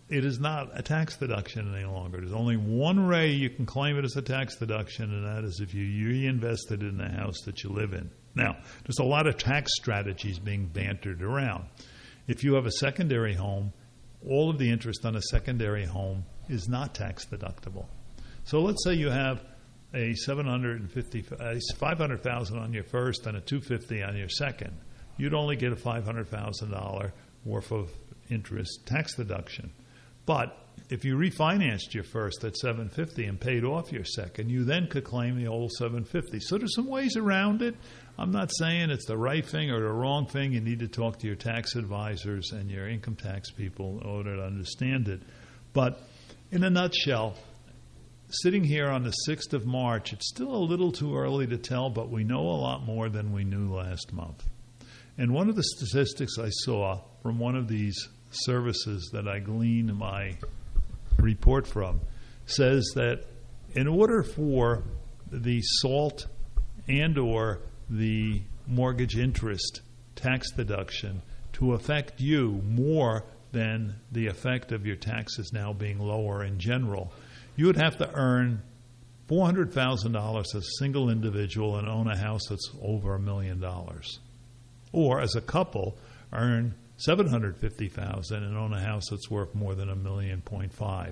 it is not a tax deduction any longer. There's only one way you can claim it as a tax deduction, and that is if you reinvested in the house that you live in. Now, there's a lot of tax strategies being bantered around. If you have a secondary home, all of the interest on a secondary home is not tax deductible. So let's say you have a seven hundred fifty, uh, five hundred thousand dollars on your first and a two hundred fifty thousand dollars on your second. You'd only get a five hundred thousand dollars worth of interest tax deduction. But if you refinanced your first at seven hundred fifty thousand dollars and paid off your second, you then could claim the old seven hundred fifty thousand dollars. So there's some ways around it. I'm not saying it's the right thing or the wrong thing. You need to talk to your tax advisors and your income tax people in order to understand it. But in a nutshell, sitting here on the sixth of March, it's still a little too early to tell, but we know a lot more than we knew last month. And one of the statistics I saw from one of these services that I gleaned my report from says that in order for the SALT and or the mortgage interest tax deduction to affect you more than the effect of your taxes now being lower in general, you would have to earn four hundred thousand dollars as a single individual and own a house that's over a million dollars. Or as a couple, earn seven hundred fifty thousand dollars and own a house that's worth more than a million point five.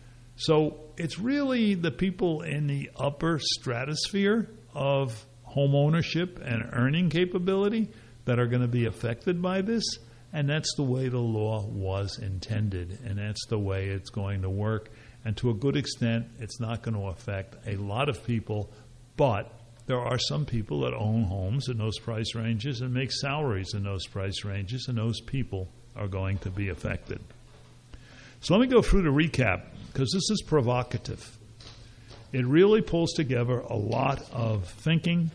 So it's really the people in the upper stratosphere of home ownership and earning capability that are going to be affected by this, and that's the way the law was intended, and that's the way it's going to work. And to a good extent, it's not going to affect a lot of people, but there are some people that own homes in those price ranges and make salaries in those price ranges, and those people are going to be affected. So let me go through the recap, because this is provocative. It really pulls together a lot of thinking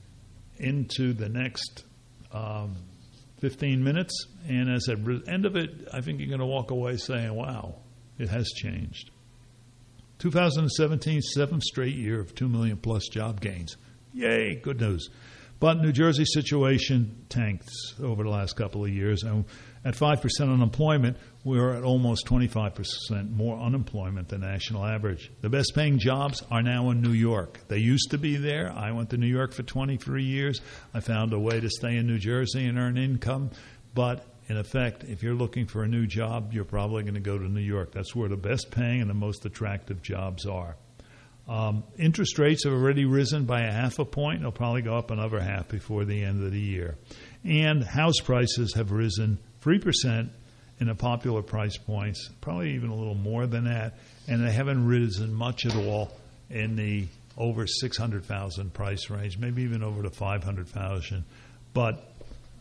into the next um, fifteen minutes, and as at the end of it, I think you're going to walk away saying, wow, it has changed. two thousand seventeen, seventh straight year of two million plus job gains. Yay, good news. But New Jersey's situation tanked over the last couple of years. And at five percent unemployment, we're at almost twenty-five percent more unemployment than the national average. The best paying jobs are now in New York. They used to be there. I went to New York for twenty-three years. I found a way to stay in New Jersey and earn income. But in effect, if you're looking for a new job, you're probably going to go to New York. That's where the best paying and the most attractive jobs are. Um, interest rates have already risen by a half a point. They'll probably go up another half before the end of the year. And house prices have risen three percent in the popular price points, probably even a little more than that, and they haven't risen much at all in the over six hundred thousand price range, maybe even over the five hundred thousand. But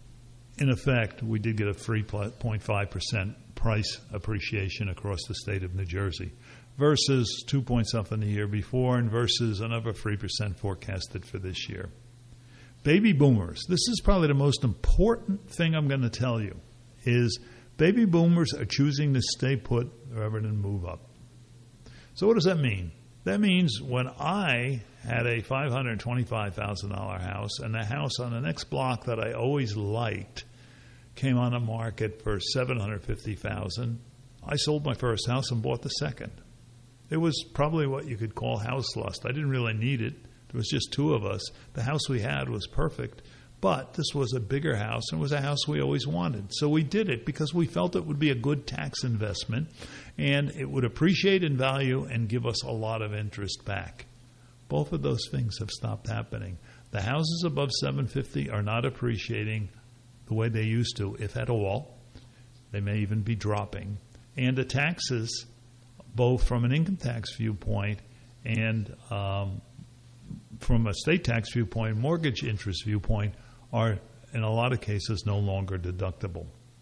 in effect, we did get a three point five percent price appreciation across the state of New Jersey, versus two point something the year before, and versus another three percent forecasted for this year. Baby boomers. This is probably the most important thing I'm going to tell you, is baby boomers are choosing to stay put rather than move up. So what does that mean? That means when I had a five hundred twenty-five thousand dollars house, and the house on the next block that I always liked came on the market for seven hundred fifty thousand dollars, I sold my first house and bought the second. It was probably what you could call house lust. I didn't really need it. There was just two of us. The house we had was perfect, but this was a bigger house, and it was a house we always wanted. So we did it because we felt it would be a good tax investment, and it would appreciate in value and give us a lot of interest back. Both of those things have stopped happening. The houses above seven hundred fifty thousand dollars are not appreciating the way they used to, if at all. They may even be dropping. And the taxes, both from an income tax viewpoint and um, from a state tax viewpoint, mortgage interest viewpoint, are in a lot of cases no longer deductible.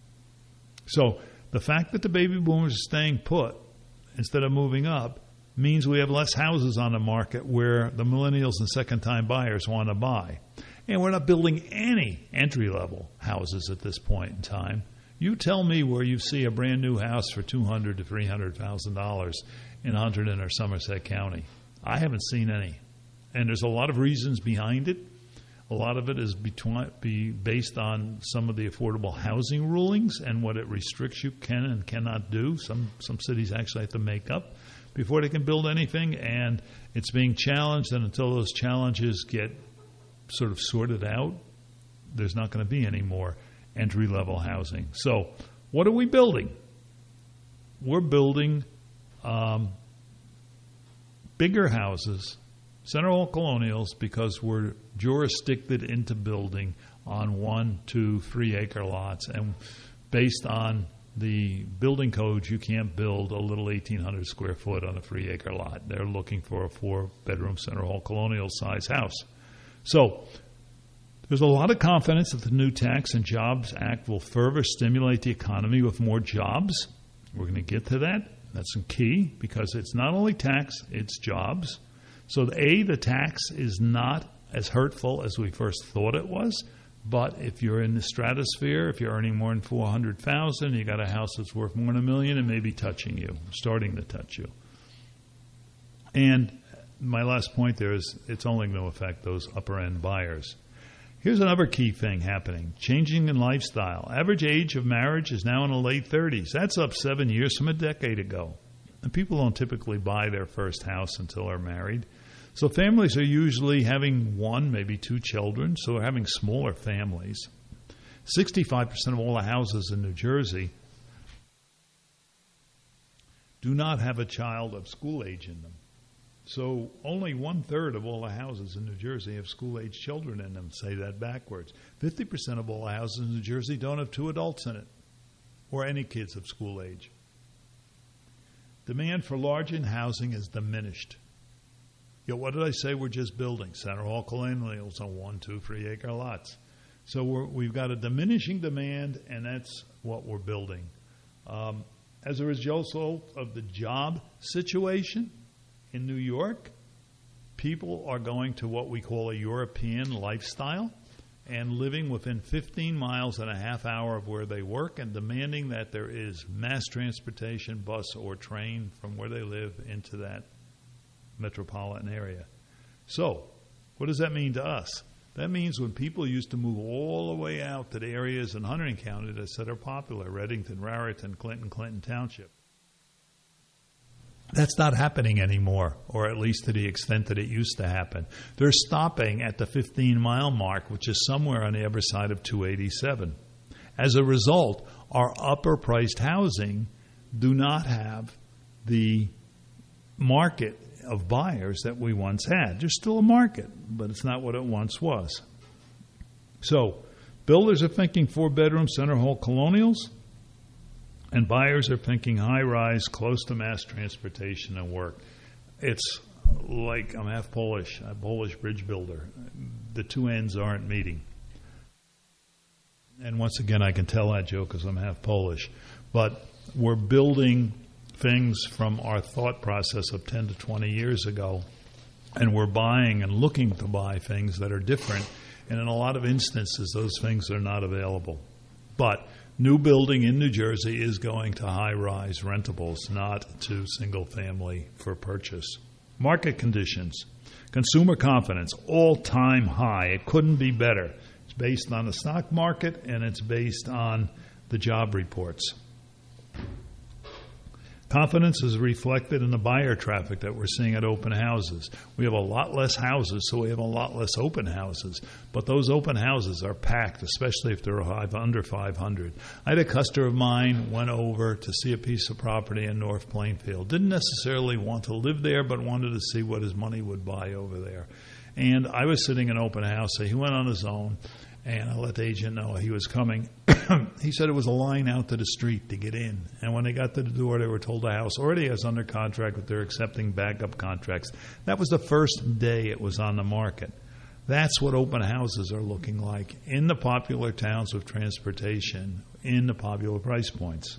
So the fact that the baby boomers are staying put instead of moving up means we have less houses on the market where the millennials and second-time buyers want to buy. And we're not building any entry-level houses at this point in time. You tell me where you see a brand-new house for two hundred thousand to three hundred thousand dollars in Hunterdon or Somerset County. I haven't seen any. And there's a lot of reasons behind it. A lot of it is between, be based on some of the affordable housing rulings and what it restricts you can and cannot do. Some some cities actually have to make up before they can build anything, and it's being challenged, and until those challenges get sort of sorted out, there's not going to be any more entry-level housing. So what are we building? We're building um, bigger houses, Center Hall Colonials, because we're jurisdicted into building on one, two, three acre lots. And based on the building codes, you can't build a little eighteen hundred square foot on a three acre lot. They're looking for a four bedroom Center Hall Colonial size house. So there's a lot of confidence that the new Tax and Jobs Act will further stimulate the economy with more jobs. We're going to get to that. That's key because it's not only tax, it's jobs. So, A, the tax is not as hurtful as we first thought it was. But if you're in the stratosphere, if you're earning more than four hundred thousand dollars, you got a house that's worth more than a million, it may be touching you, starting to touch you. And my last point there is it's only going to affect those upper-end buyers. Here's another key thing happening, changing in lifestyle. Average age of marriage is now in the late thirties. That's up seven years from a decade ago. And people don't typically buy their first house until they're married. So families are usually having one, maybe two children, so they're having smaller families. sixty-five percent of all the houses in New Jersey do not have a child of school age in them. So only one-third of all the houses in New Jersey have school-age children in them. Say that backwards. fifty percent of all the houses in New Jersey don't have two adults in it or any kids of school age. Demand for large-in housing is diminished. Yet what did I say? We're just building Center Hall Colonials on one, two, three acre lots. So we're, we've got a diminishing demand, and that's what we're building. Um, as a result of the job situation in New York, people are going to what we call a European lifestyle and living within fifteen miles and a half hour of where they work and demanding that there is mass transportation, bus or train from where they live into that metropolitan area. So, what does that mean to us? That means when people used to move all the way out to the areas in Hunterdon County that said are popular, Reddington, Raritan, Clinton, Clinton Township, that's not happening anymore, or at least to the extent that it used to happen. They're stopping at the fifteen-mile mark, which is somewhere on the other side of two eighty-seven. As a result, our upper-priced housing do not have the market of buyers that we once had. There's still a market, but it's not what it once was. So, builders are thinking four-bedroom Center Hall Colonials, and buyers are thinking high-rise, close to mass transportation and work. It's like, I'm half Polish, I'm a Polish bridge builder. The two ends aren't meeting. And once again, I can tell that joke because I'm half Polish. But we're building things from our thought process of ten to twenty years ago, and we're buying and looking to buy things that are different. And in a lot of instances, those things are not available. But new building in New Jersey is going to high-rise rentables, not to single-family for purchase. Market conditions. Consumer confidence, all-time high. It couldn't be better. It's based on the stock market, and it's based on the job reports. Confidence is reflected in the buyer traffic that we're seeing at open houses. We have a lot less houses, so we have a lot less open houses. But those open houses are packed, especially if they're under five hundred. I had a customer of mine went over to see a piece of property in North Plainfield. Didn't necessarily want to live there, but wanted to see what his money would buy over there. And I was sitting in open house, so he went on his own. And I let the agent know he was coming. He said it was a line out to the street to get in. And when they got to the door, they were told the house already is under contract, but they're accepting backup contracts. That was the first day it was on the market. That's what open houses are looking like in the popular towns with transportation, in the popular price points.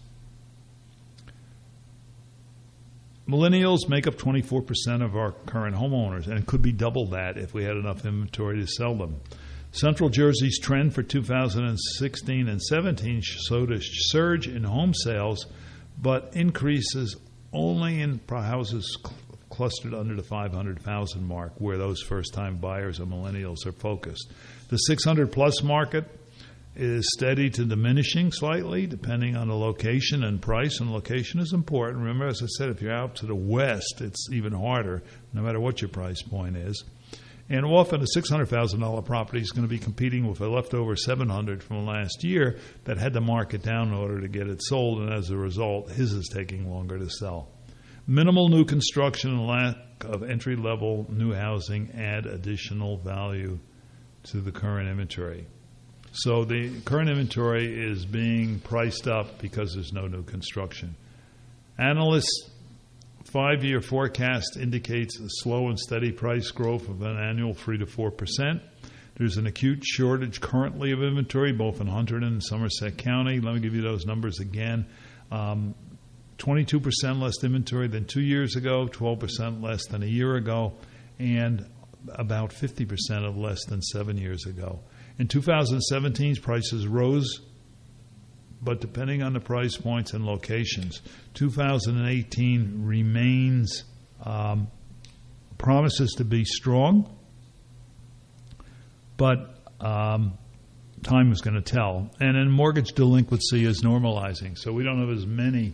Millennials make up twenty-four percent of our current homeowners, and it could be double that if we had enough inventory to sell them. Central Jersey's trend for two thousand sixteen and seventeen showed a surge in home sales, but increases only in houses clustered under the five hundred thousand mark, where those first-time buyers or millennials are focused. The six hundred plus market is steady to diminishing slightly, depending on the location and price, and location is important. Remember, as I said, if you're out to the west, it's even harder, no matter what your price point is. And often a six hundred thousand dollars property is going to be competing with a leftover seven hundred thousand dollars from last year that had to mark it down in order to get it sold, and as a result, his is taking longer to sell. Minimal new construction and lack of entry-level new housing add additional value to the current inventory. So the current inventory is being priced up because there's no new construction. Analysts' five-year forecast indicates a slow and steady price growth of an annual three to four percent. There's an acute shortage currently of inventory, both in Hunterdon and Somerset County. Let me give you those numbers again. Um, twenty-two percent less inventory than two years ago, twelve percent less than a year ago, and about fifty percent of less than seven years ago. In two thousand seventeen, prices rose, but depending on the price points and locations, two thousand eighteen remains, um, promises to be strong, but um, time is going to tell. And then mortgage delinquency is normalizing, so we don't have as many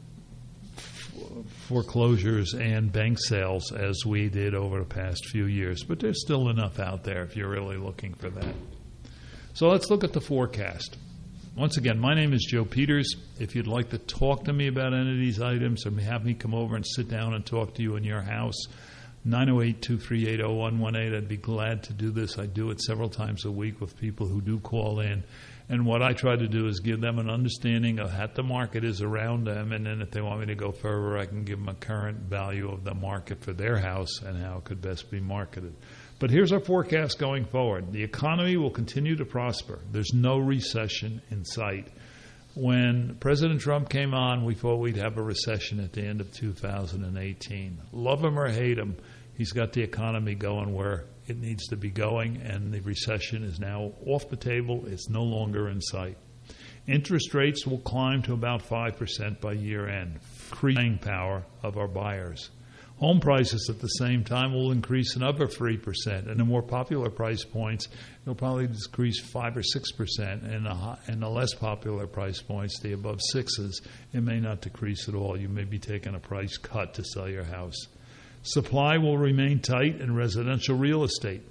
foreclosures and bank sales as we did over the past few years, but there's still enough out there if you're really looking for that. So let's look at the forecast. Once again, my name is Joe Peters. If you'd like to talk to me about any of these items or have me come over and sit down and talk to you in your house, nine oh eight, two three eight, oh one one eight. I'd be glad to do this. I do it several times a week with people who do call in. And what I try to do is give them an understanding of what the market is around them, and then if they want me to go further, I can give them a current value of the market for their house and how it could best be marketed. But here's our forecast going forward. The economy will continue to prosper. There's no recession in sight. When President Trump came on, we thought we'd have a recession at the end of two thousand eighteen. Love him or hate him, he's got the economy going where it needs to be going, and the recession is now off the table. It's no longer in sight. Interest rates will climb to about five percent by year end, increasing power of our buyers. Home prices at the same time will increase another three percent, and the more popular price points, they'll probably decrease five or six percent, and the, and the less popular price points, the above sixes, it may not decrease at all. You may be taking a price cut to sell your house. Supply will remain tight in residential real estate.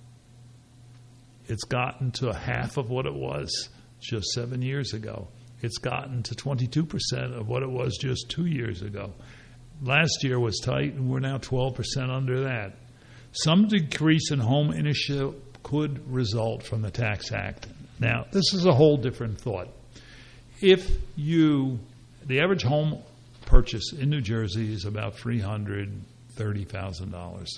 It's gotten to half of what it was just seven years ago. It's gotten to twenty-two percent of what it was just two years ago. Last year was tight, and we're now twelve percent under that. Some decrease in home ownership could result from the Tax Act. Now, this is a whole different thought. If you, the average home purchase in New Jersey is about three hundred thirty thousand dollars.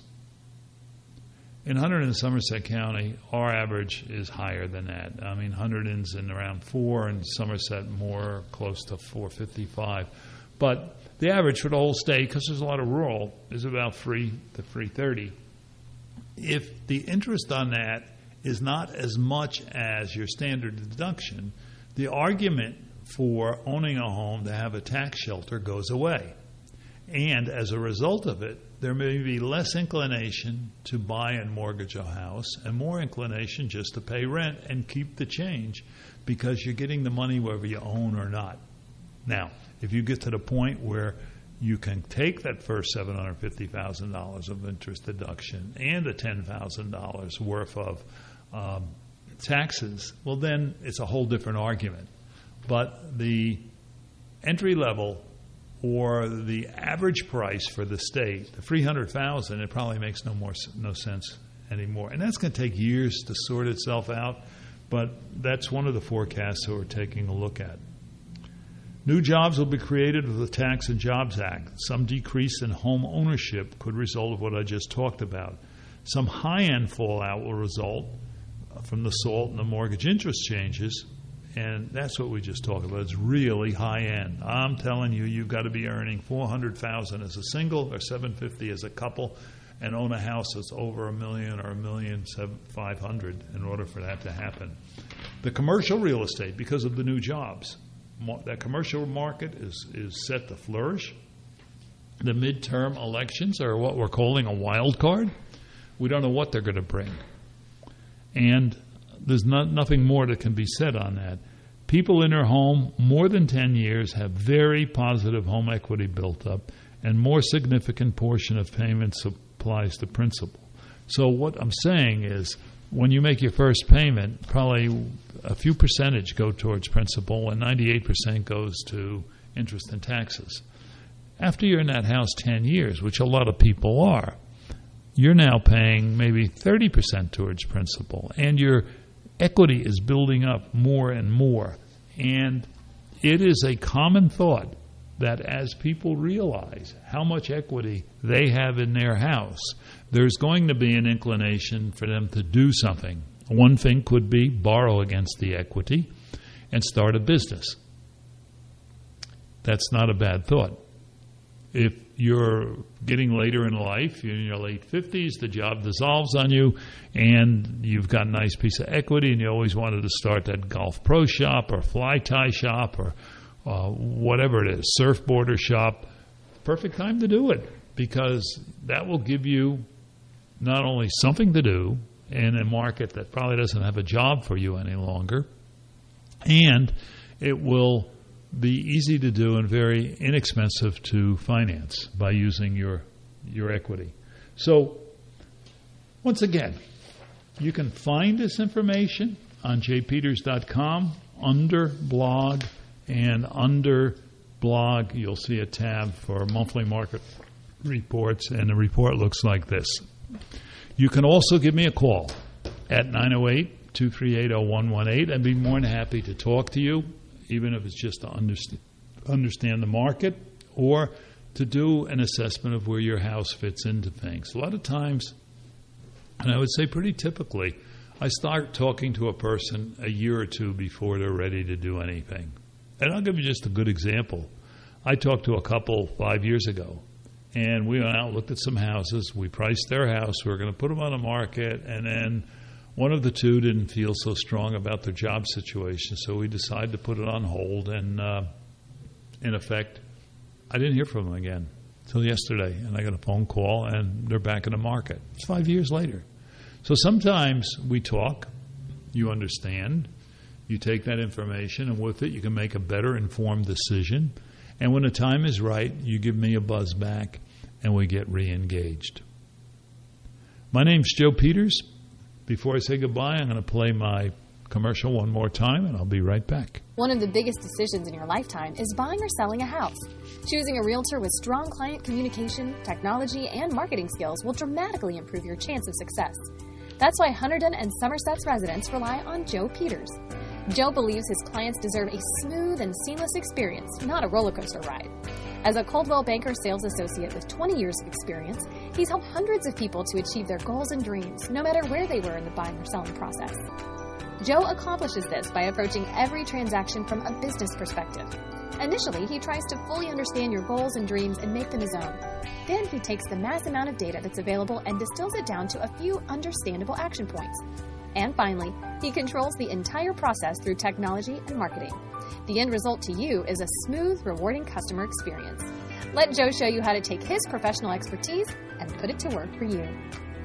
In Hunterdon and Somerset County, our average is higher than that. I mean, Hunterdon's in around four, and Somerset more close to four fifty-five. But the average for the whole state, because there's a lot of rural, is about three to three thirty. If the interest on that is not as much as your standard deduction, the argument for owning a home to have a tax shelter goes away. And as a result of it, there may be less inclination to buy and mortgage a house and more inclination just to pay rent and keep the change because you're getting the money whether you own or not. Now, if you get to the point where you can take that first seven hundred fifty thousand dollars of interest deduction and the ten thousand dollars worth of um, taxes, well, then it's a whole different argument. But the entry level or the average price for the state, the three hundred thousand dollars, it probably makes no more no sense anymore. And that's going to take years to sort itself out, but that's one of the forecasts that we're taking a look at. New jobs will be created with the Tax and Jobs Act. Some decrease in home ownership could result of what I just talked about. Some high-end fallout will result from the SALT and the mortgage interest changes, and that's what we just talked about. It's really high-end. I'm telling you, you've got to be earning four hundred thousand dollars as a single or seven hundred fifty thousand dollars as a couple and own a house that's over a million or a million five hundred thousand dollars in order for that to happen. The commercial real estate, because of the new jobs, that commercial market is, is set to flourish. The midterm elections are what we're calling a wild card. We don't know what they're going to bring. And there's not, nothing more that can be said on that. People in their home more than ten years have very positive home equity built up, and more significant portion of payments applies to principal. So what I'm saying is, when you make your first payment, probably a few percentage go towards principal and ninety-eight percent goes to interest and taxes. After you're in that house ten years, which a lot of people are, you're now paying maybe thirty percent towards principal, and your equity is building up more and more. And it is a common thought that as people realize how much equity they have in their house, there's going to be an inclination for them to do something. One thing could be borrow against the equity and start a business. That's not a bad thought. If you're getting later in life, you're in your late fifties, the job dissolves on you, and you've got a nice piece of equity, and you always wanted to start that golf pro shop or fly tie shop or uh, whatever it is, surfboarder shop, perfect time to do it, because that will give you not only something to do in a market that probably doesn't have a job for you any longer, and it will be easy to do and very inexpensive to finance by using your your equity. So, once again, you can find this information on j peters dot com under blog, and under blog you'll see a tab for monthly market reports, and the report looks like this. You can also give me a call at nine oh eight, two three eight, oh one one eight. I'd be more than happy to talk to you, even if it's just to understand, understand the market or to do an assessment of where your house fits into things. A lot of times, and I would say pretty typically, I start talking to a person a year or two before they're ready to do anything. And I'll give you just a good example. I talked to a couple five years ago, and we went out, looked at some houses. We priced their house. We were going to put them on the market, and then one of the two didn't feel so strong about their job situation, so we decided to put it on hold. And uh, in effect, I didn't hear from them again until yesterday, and I got a phone call, and they're back in the market. It's five years later. So sometimes we talk, you understand, you take that information, and with it you can make a better informed decision. And when the time is right, you give me a buzz back, and we get re-engaged. My name's Joe Peters. Before I say goodbye, I'm going to play my commercial one more time, and I'll be right back. One of the biggest decisions in your lifetime is buying or selling a house. Choosing a realtor with strong client communication, technology, and marketing skills will dramatically improve your chance of success. That's why Hunterdon and Somerset's residents rely on Joe Peters. Joe believes his clients deserve a smooth and seamless experience, not a roller coaster ride. As a Coldwell Banker sales associate with twenty years of experience, he's helped hundreds of people to achieve their goals and dreams, no matter where they were in the buying or selling process. Joe accomplishes this by approaching every transaction from a business perspective. Initially, he tries to fully understand your goals and dreams and make them his own. Then he takes the mass amount of data that's available and distills it down to a few understandable action points. And finally, he controls the entire process through technology and marketing. The end result to you is a smooth, rewarding customer experience. Let Joe show you how to take his professional expertise and put it to work for you.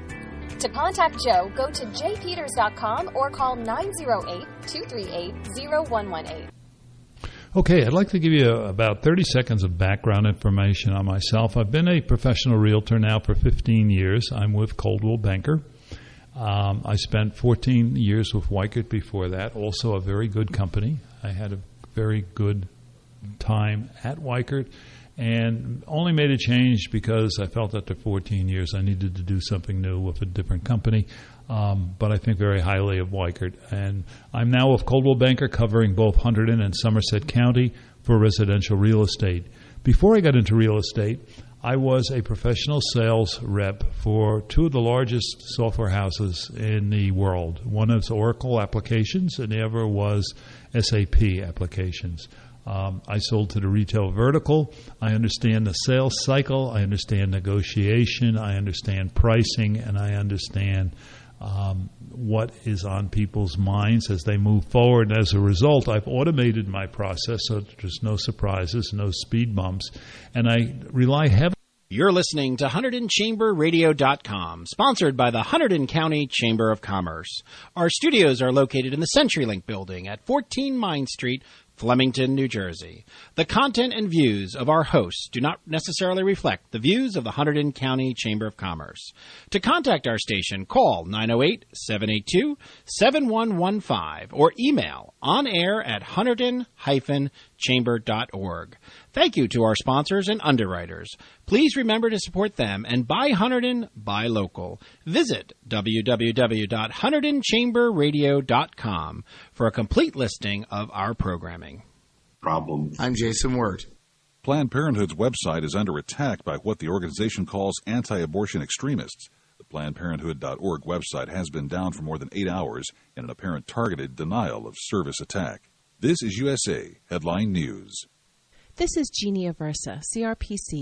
To contact Joe, go to j peters dot com or call nine oh eight, two three eight, oh one one eight. Okay, I'd like to give you about thirty seconds of background information on myself. I've been a professional realtor now for fifteen years. I'm with Coldwell Banker. Um, I spent fourteen years with Weichert before that, also a very good company. I had a very good time at Weichert and only made a change because I felt after fourteen years I needed to do something new with a different company. Um, but I think very highly of Weichert. And I'm now with Coldwell Banker covering both Hunterdon and Somerset County for residential real estate. Before I got into real estate, I was a professional sales rep for two of the largest software houses in the world. One is Oracle applications, and the other was S A P applications. Um, I sold to the retail vertical. I understand the sales cycle. I understand negotiation. I understand pricing, and I understand um, what is on people's minds as they move forward. And as a result, I've automated my process so that there's no surprises, no speed bumps, and I rely heavily You're listening to Hunterdon Chamber Radio dot com, sponsored by the Hunterdon County Chamber of Commerce. Our studios are located in the CenturyLink building at fourteen Mine Street, Flemington, New Jersey. The content and views of our hosts do not necessarily reflect the views of the Hunterdon County Chamber of Commerce. To contact our station, call nine oh eight, seven eight two, seven one one five or email onair at hunterdon dash chamber dot org. Thank you to our sponsors and underwriters. Please remember to support them and buy Hunterdon, buy local. Visit w w w dot hunterdon chamber radio dot com for a complete listing of our programming. Problems. I'm Jason Wirt. Planned Parenthood's website is under attack by what the organization calls anti-abortion extremists. The Planned Parenthood dot org website has been down for more than eight hours in an apparent targeted denial of service attack. This is U S A Headline News. This is Jeannie Aversa, C R P C.